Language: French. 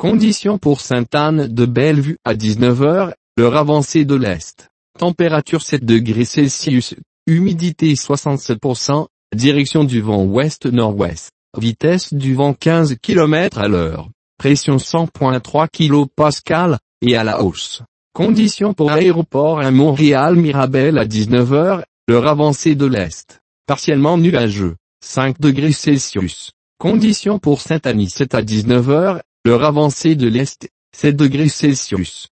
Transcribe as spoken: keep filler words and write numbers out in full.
Conditions pour Sainte-Anne-de-Bellevue à dix-neuf heures, l'heure avancée de l'Est. Température sept degrés Celsius, humidité soixante-sept pour cent, direction du vent ouest-nord-ouest, vitesse du vent quinze kilomètres à l'heure, pression cent virgule trois kilopascales, et à la hausse. Conditions pour aéroport à Montréal-Mirabel à dix-neuf heures, l'heure avancée de l'Est. Partiellement nuageux, cinq degrés Celsius. Conditions pour Saint-Anicet à dix-neuf heures, l'heure avancée de l'Est, sept degrés Celsius.